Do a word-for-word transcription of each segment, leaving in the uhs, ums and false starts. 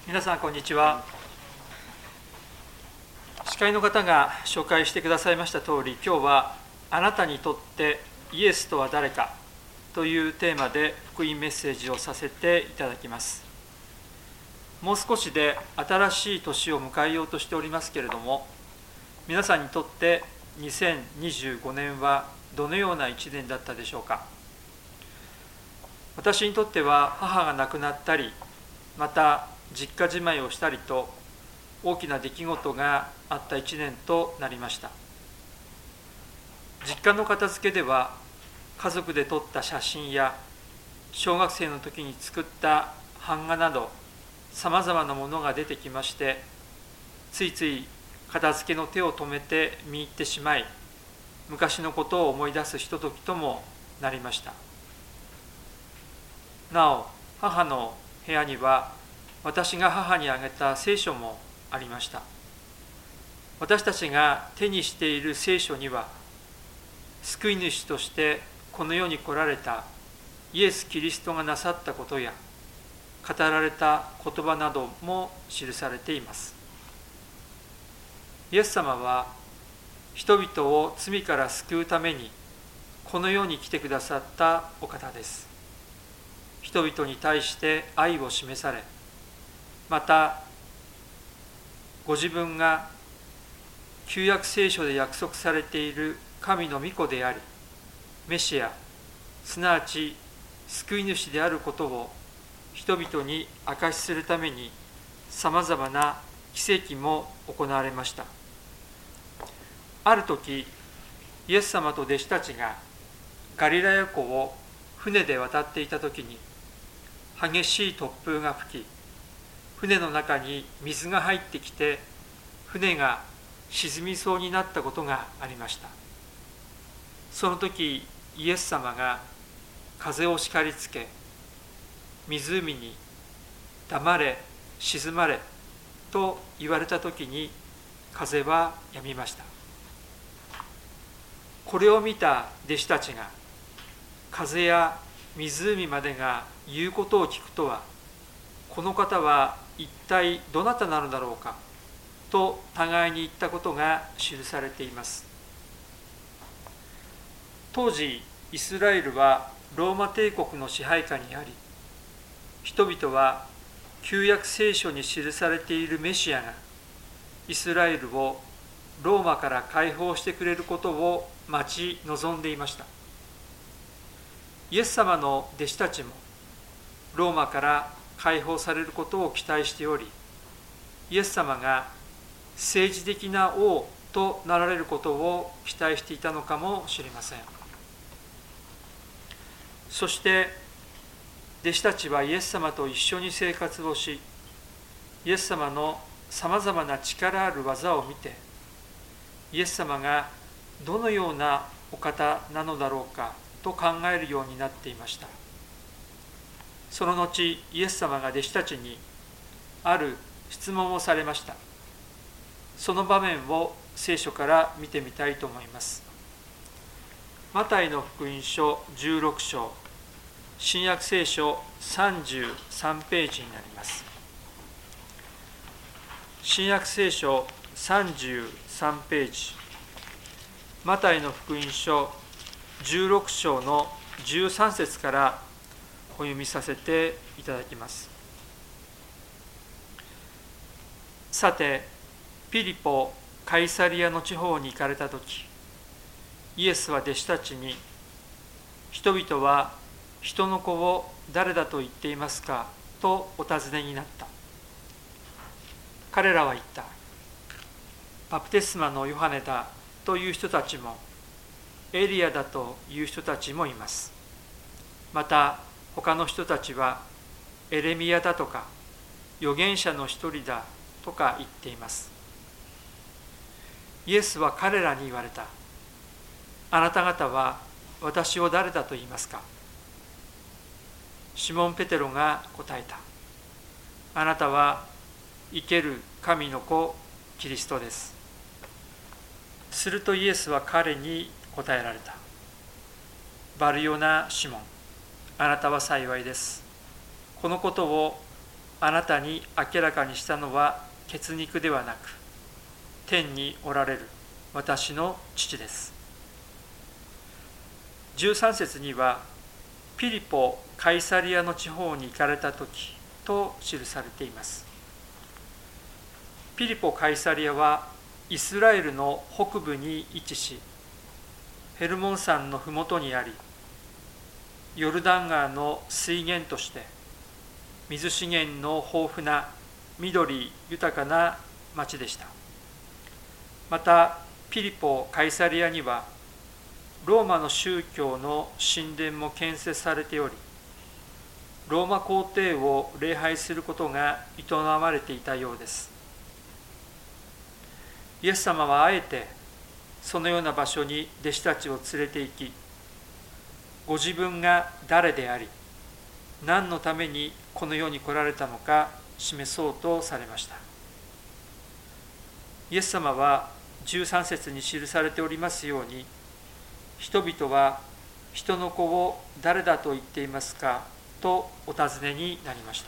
皆さんこんにちは。司会の方が紹介してくださいました通り、今日はあなたにとってイエスとは誰かというテーマで福音メッセージをさせていただきます。もう少しで新しい年を迎えようとしておりますけれども、皆さんにとってにせんにじゅうごねんはどのような一年だったでしょうか。私にとっては母が亡くなったり、また実家じまいをしたりと大きな出来事があった一年となりました。実家の片付けでは家族で撮った写真や小学生の時に作った版画などさまざまなものが出てきまして、ついつい片付けの手を止めて見入ってしまい、昔のことを思い出すひとときともなりました。なお、母の部屋には私が母にあげた聖書もありました。私たちが手にしている聖書には、救い主としてこの世に来られたイエス・キリストがなさったことや、語られた言葉なども記されています。イエス様は人々を罪から救うためにこの世に来てくださったお方です。人々に対して愛を示され、またご自分が旧約聖書で約束されている神の御子であり、メシア、すなわち救い主であることを人々に証しするために、さまざまな奇跡も行われました。ある時、イエス様と弟子たちがガリラヤ湖を船で渡っていた時に、激しい突風が吹き、船の中に水が入ってきて、船が沈みそうになったことがありました。その時、イエス様が風を叱りつけ、湖に黙れ、静まれと言われた時に、風は止みました。これを見た弟子たちが、風や湖までが言うことを聞くとは、この方は一体どなたなのだろうかと互いに言ったことが記されています。当時、イスラエルはローマ帝国の支配下にあり、人々は旧約聖書に記されているメシアがイスラエルをローマから解放してくれることを待ち望んでいました。イエス様の弟子たちもローマから解放されることを期待しており、イエス様が政治的な王となられることを期待していたのかもしれません。そして弟子たちはイエス様と一緒に生活をし、イエス様のさまざまな力ある技を見て、イエス様がどのようなお方なのだろうかと考えるようになっていました。その後、イエス様が弟子たちにある質問をされました。その場面を聖書から見てみたいと思います。マタイの福音書じゅうろく章、新約聖書さんじゅうさんページになります。新約聖書さんじゅうさんページ、マタイの福音書じゅうろく章のじゅうさん節からお読みさせていただきます。さて、ピリポ・カイサリアの地方に行かれたとき、イエスは弟子たちに、人々は人の子を誰だと言っていますかとお尋ねになった。彼らは言った。バプテスマのヨハネだという人たちも、エリアだという人たちもいます。また他の人たちはエレミヤだとか預言者の一人だとか言っています。イエスは彼らに言われた。あなた方は私を誰だと言いますか。シモン・ペテロが答えた。あなたは生ける神の子キリストです。するとイエスは彼に答えられた。バルヨナ・シモン、あなたは幸いです。このことをあなたに明らかにしたのは血肉ではなく、天におられる私の父です。じゅうさん節には、ピリポ・カイサリアの地方に行かれた時と記されています。ピリポ・カイサリアはイスラエルの北部に位置し、ヘルモン山のふもとにあり、ヨルダン川の水源として水資源の豊富な緑豊かな町でした。またピリポ・カイサリアにはローマの宗教の神殿も建設されており、ローマ皇帝を礼拝することが営まれていたようです。イエス様はあえてそのような場所に弟子たちを連れて行き、ご自分が誰であり、何のためにこの世に来られたのか示そうとされました。イエス様はじゅうさん節に記されておりますように、人々は人の子を誰だと言っていますかとお尋ねになりました。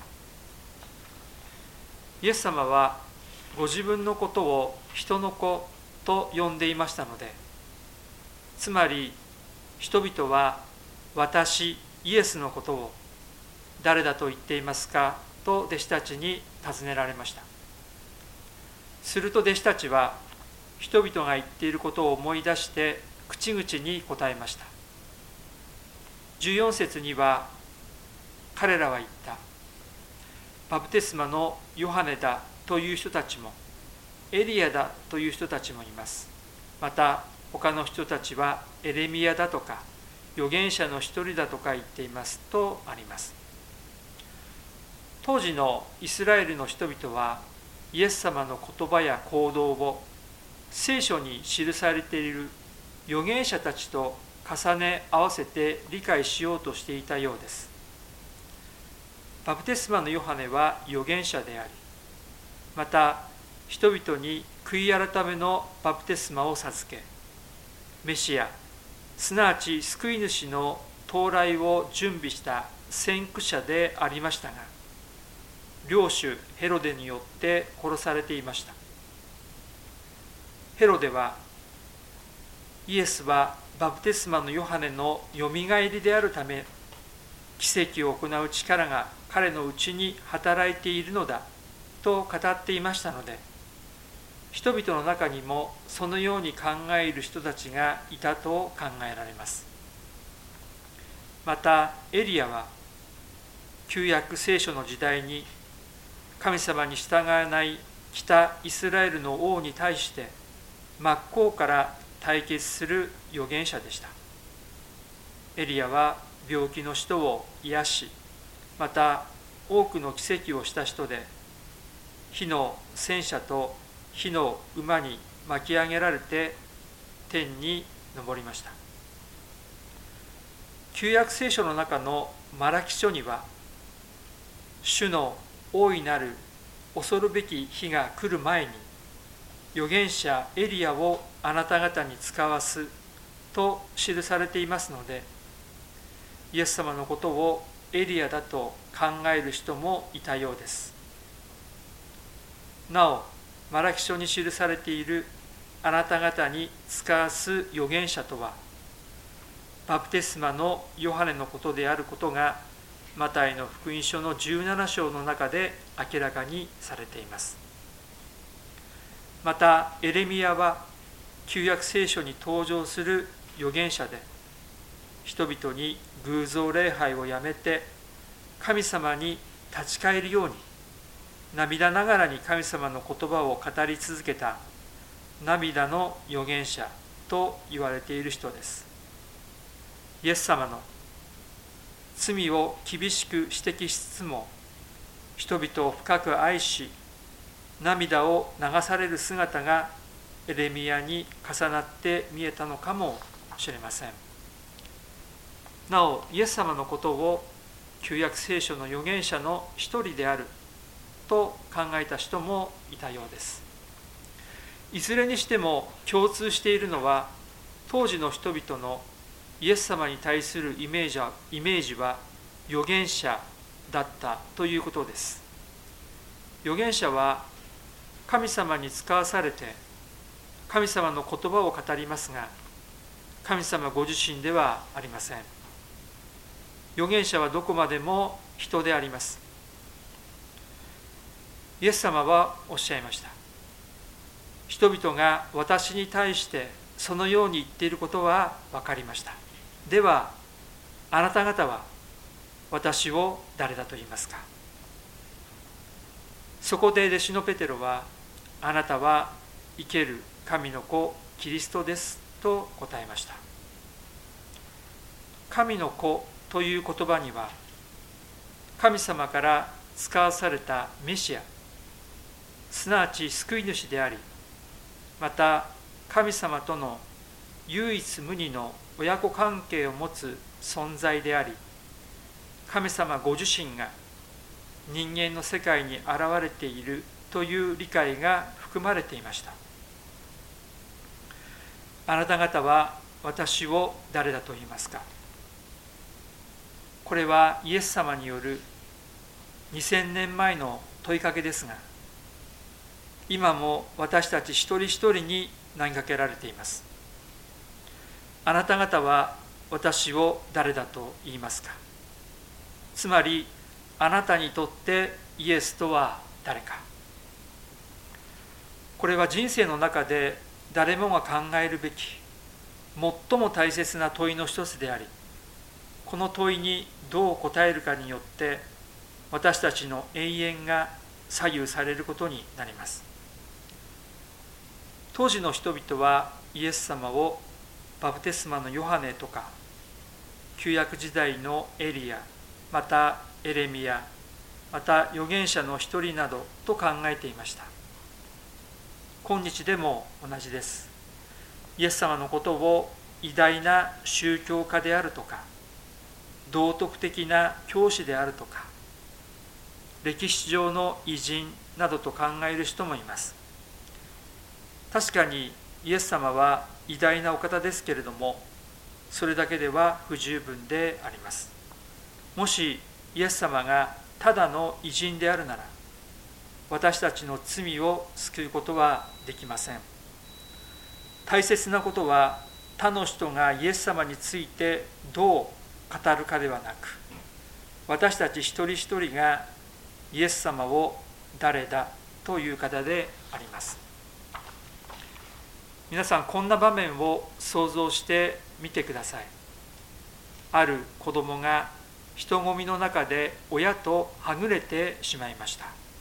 イエス様はご自分のことを人の子と呼んでいましたので、つまり人々は私イエスのことを誰だと言っていますかと弟子たちに尋ねられました。すると弟子たちは人々が言っていることを思い出して口々に答えました。じゅうよん節には彼らは言った。バプテスマのヨハネだという人たちも、エリアだという人たちもいます。また他の人たちはエレミヤだとか預言者の一人だとか言っていますとあります。当時のイスラエルの人々はイエス様の言葉や行動を聖書に記されている預言者たちと重ね合わせて理解しようとしていたようです。バプテスマのヨハネは預言者であり、また人々に悔い改めのバプテスマを授け、メシア、すなわち救い主の到来を準備した先駆者でありましたが、領主ヘロデによって殺されていました。ヘロデはイエスはバプテスマのヨハネのよみがえりであるため、奇跡を行う力が彼のうちに働いているのだと語っていましたので、人々の中にもそのように考える人たちがいたと考えられます。またエリアは旧約聖書の時代に神様に従わない北イスラエルの王に対して真っ向から対決する預言者でした。エリアは病気の人を癒し、また多くの奇跡をした人で、火の戦車と火の馬に巻き上げられて天に昇りました。旧約聖書の中のマラキ書には、主の大いなる恐るべき日が来る前に預言者エリアをあなた方に使わすと記されていますので、イエス様のことをエリアだと考える人もいたようです。なおマラキ書に記されているあなた方に使わす預言者とは、バプテスマのヨハネのことであることがマタイの福音書のじゅうなな章の中で明らかにされています。またエレミヤは旧約聖書に登場する預言者で、人々に偶像礼拝をやめて神様に立ち返るように涙ながらに神様の言葉を語り続けた涙の預言者と言われている人です。イエス様の罪を厳しく指摘しつつも、人々を深く愛し涙を流される姿がエレミヤに重なって見えたのかもしれません。なおイエス様のことを旧約聖書の預言者の一人であると考えた人もいたようです。いずれにしても共通しているのは、当時の人々のイエス様に対するイメージは、イメージは預言者だったということです。預言者は神様に使わされて神様の言葉を語りますが、神様ご自身ではありません。預言者はどこまでも人であります。イエス様はおっしゃいました。人々が私に対してそのように言っていることは分かりました。では、あなた方は私を誰だと言いますか。そこで弟子のペテロは、あなたは生ける神の子キリストですと答えました。神の子という言葉には、神様から使わされたメシア、すなわち救い主であり、また神様との唯一無二の親子関係を持つ存在であり、神様ご自身が人間の世界に現れているという理解が含まれていました。あなた方は私を誰だと言いますか。これはイエス様によるにせんねんまえの問いかけですが、今も私たち一人一人に投げかけられています。あなた方は私を誰だと言いますか。つまり、あなたにとってイエスとは誰か。これは人生の中で誰もが考えるべき最も大切な問いの一つであり、この問いにどう答えるかによって私たちの永遠が左右されることになります。当時の人々はイエス様をバプテスマのヨハネとか旧約時代のエリア、またエレミヤ、また預言者の一人などと考えていました。今日でも同じです。イエス様のことを偉大な宗教家であるとか、道徳的な教師であるとか、歴史上の偉人などと考える人もいます。確かにイエス様は偉大なお方ですけれども、それだけでは不十分であります。もしイエス様がただの偉人であるなら、私たちの罪を救うことはできません。大切なことは、他の人がイエス様についてどう語るかではなく、私たち一人一人がイエス様を誰だという方であります。皆さん、こんな場面を想像してみてください。ある子供が人混みの中で親とはぐれてしまいました。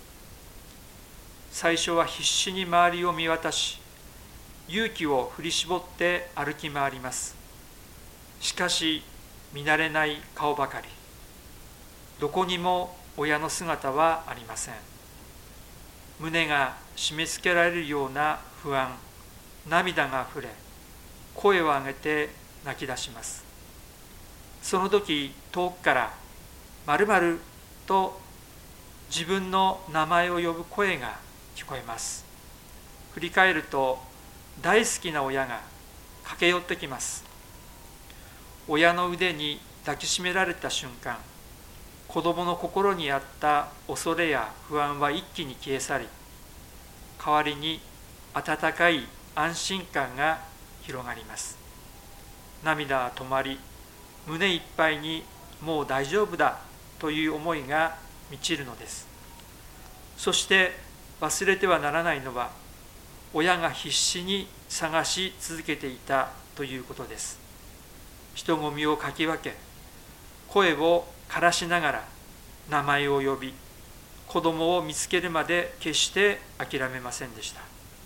最初は必死に周りを見渡し、勇気を振り絞って歩き回ります。しかし、見慣れない顔ばかり。どこにも親の姿はありません。胸が締め付けられるような不安、涙があふれ、声を上げて泣き出します。その時、遠くから〇〇と自分の名前を呼ぶ声が聞こえます。振り返ると、大好きな親が駆け寄ってきます。親の腕に抱きしめられた瞬間、子供の心にあった恐れや不安は一気に消え去り、代わりに温かい安心感が広がります。涙は止まり、胸いっぱいにもう大丈夫だという思いが満ちるのです。そして忘れてはならないのは、親が必死に探し続けていたということです。人混みをかき分け、声を枯らしながら名前を呼び、子供を見つけるまで決して諦めませんでした。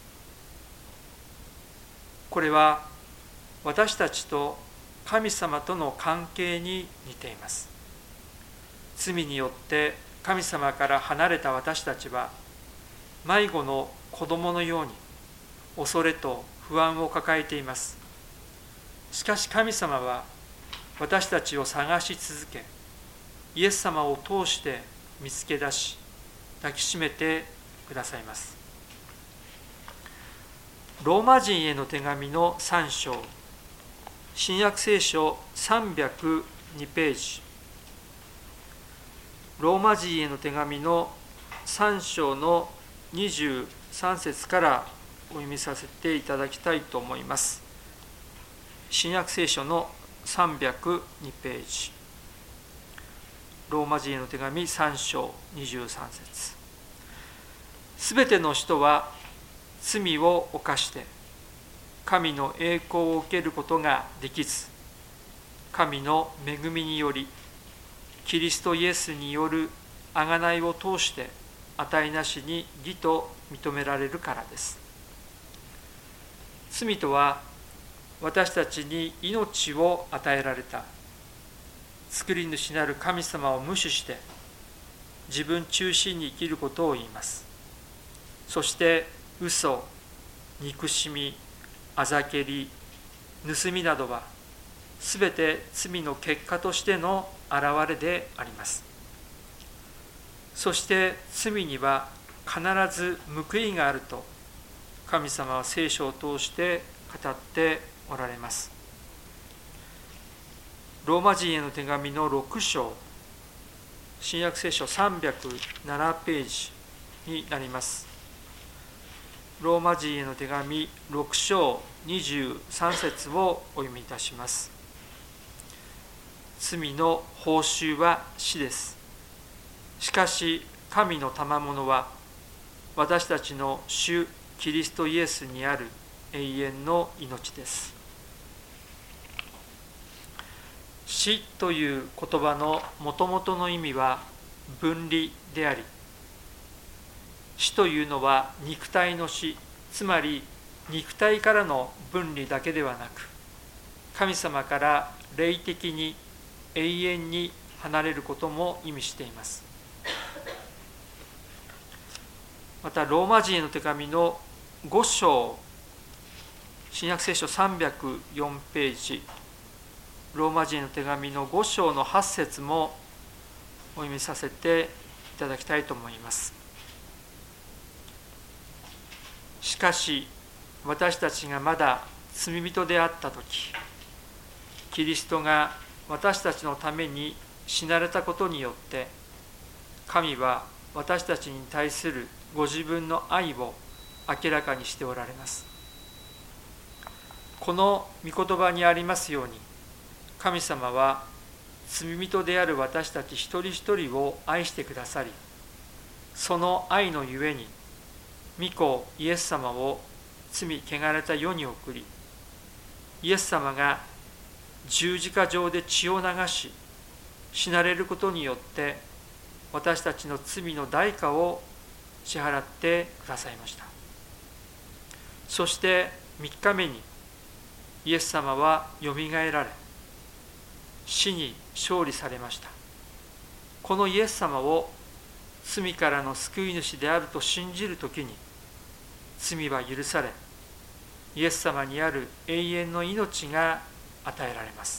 これは私たちと神様との関係に似ています。罪によって神様から離れた私たちは、迷子の子供のように恐れと不安を抱えています。しかし神様は私たちを探し続け、イエス様を通して見つけ出し、抱きしめてくださいます。ローマ人への手紙のさん章、新約聖書さんびゃくにページ、 ローマ人への手紙のさん章のにじゅうさん節からお読みさせていただきたいと思います。新約聖書のさんびゃくにページ。ローマ人への手紙さん章にじゅうさん節。すべての人は罪を犯して神の栄光を受けることができず、神の恵みによりキリストイエスによる贖いを通して値なしに義と認められるからです。罪とは私たちに命を与えられた作り主なる神様を無視して自分中心に生きることを言います。そして嘘、憎しみ、あざけり、盗みなどはすべて罪の結果としての現れであります。そして罪には必ず報いがあると神様は聖書を通して語っておられます。ローマ人への手紙のろく章、新約聖書さんびゃくななページになります。ローマ人への手紙ろく章にじゅうさん節をお読みいたします。罪の報酬は死です。しかし神の賜物は私たちの主キリストイエスにある永遠の命です。死という言葉のもともとの意味は分離であり、死というのは肉体の死、つまり肉体からの分離だけではなく、神様から霊的に永遠に離れることも意味しています。またローマ人への手紙のご章、新約聖書さんびゃくよんページ、ローマ人への手紙のご章のはち節もお読みさせていただきたいと思います。しかし私たちがまだ罪人であったとき、キリストが私たちのために死なれたことによって、神は私たちに対するご自分の愛を明らかにしておられます。この御言葉にありますように、神様は罪人である私たち一人一人を愛してくださり、その愛のゆえに、御子イエス様を罪汚れた世に送り、イエス様が十字架上で血を流し、死なれることによって、私たちの罪の代価を支払ってくださいました。そしてみっかめに、イエス様はよみがえられ、死に勝利されました。このイエス様を罪からの救い主であると信じるときに、罪は許され、イエス様にある永遠の命が与えられます。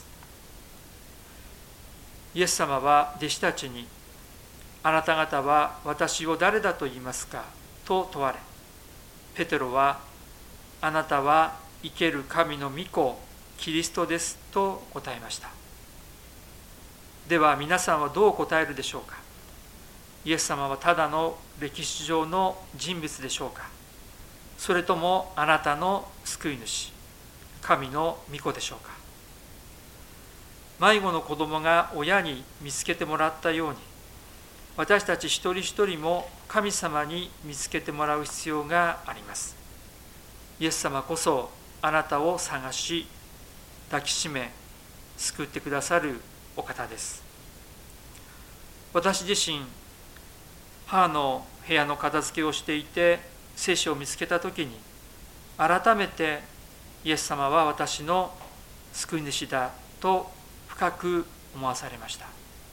イエス様は弟子たちに、あなた方は私を誰だと言いますかと問われ、ペテロは、あなたは生ける神の御子キリストですと答えました。では皆さんはどう答えるでしょうか。イエス様はただの歴史上の人物でしょうか、それともあなたの救い主、神の御子でしょうか。迷子の子供が親に見つけてもらったように、私たち一人一人も神様に見つけてもらう必要があります。イエス様こそあなたを探し、抱きしめ、救ってくださるお方です。私自身、母の部屋の片付けをしていて、聖書を見つけたときに、改めてイエス様は私の救い主だと深く思わされました。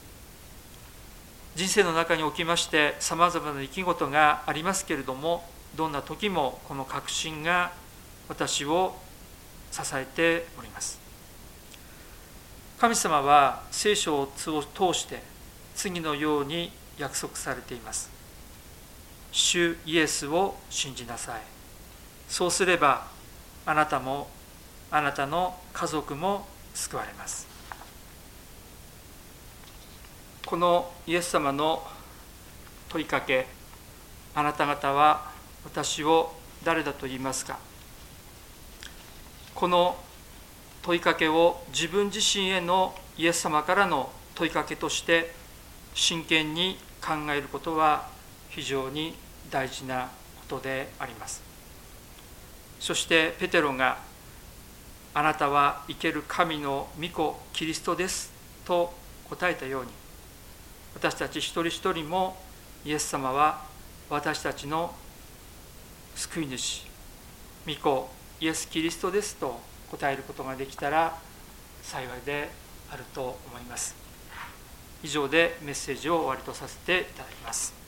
人生の中におきましてさまざまな出来事がありますけれども、どんな時もこの確信が私を支えております。神様は聖書を通して次のように約束されています。主イエスを信じなさい。そうすればあなたもあなたの家族も救われます。 このイエス様の問いかけ、あなた方は私を誰だと言いますか。この問いかけを自分自身へのイエス様からの問いかけとして真剣に考えることは非常に大事なことであります。そしてペテロがあなたは生ける神の御子キリストですと答えたように、私たち一人一人もイエス様は私たちの救い主、御子イエス・キリストですと答えることができたら幸いであると思います。以上でメッセージを終わりとさせていただきます。